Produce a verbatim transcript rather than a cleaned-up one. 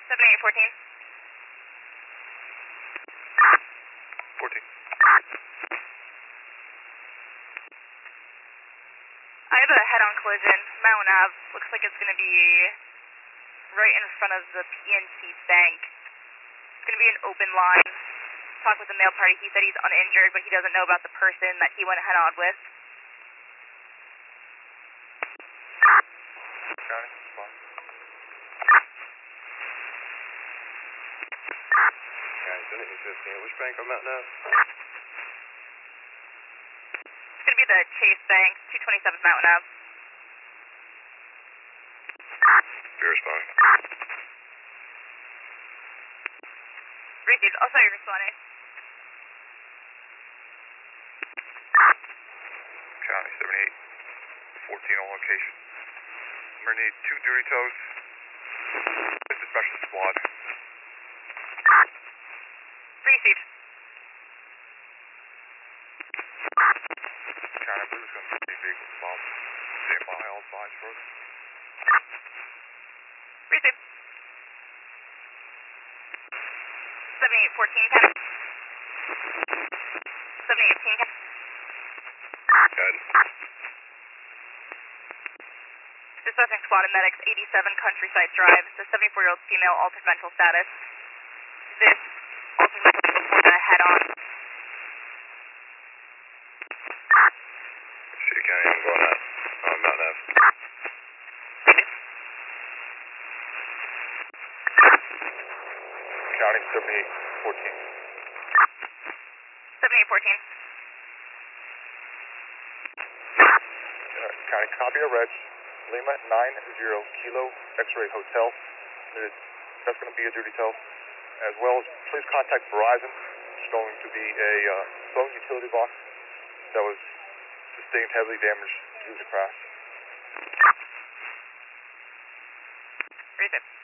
seven eight fourteen. fourteen. I have a head-on collision, Mountain Ave. Looks like it's going to be right in front of the P N C Bank. It's going to be an open line. Talk with the male party. He said he's uninjured, but he doesn't know about the person that he went head-on with. Got it. Fine. Guys, seven eight fifteen. Which bank on Mountain Ave? It's going to be the Chase Bank, two twenty-seven Mountain Ave. You're responding. Received. Also, you're responding. County seven eight fourteen on location. I'm going to need two duty tows. It's a special squad. Received. County, I believe it's going to be vehicle involved. Stand by all sides further. Received. seven eight fourteen, County. seven eight eighteen, County. Good. Dispatching squad and medics, eighty-seven Countryside Drive. It's a seventy-four-year-old female, altered mental status. This altered mental before the head-on. City County, I'm going out on Mountain Ave. County seven eight fourteen. seven eight fourteen. Uh, County, copy of reg. Lima nine zero Kilo X-Ray Hotel. That's going to be a duty tow. As well as, please contact Verizon. It's going to be a uh, phone utility box that was sustained heavily damaged due to the crash. Received.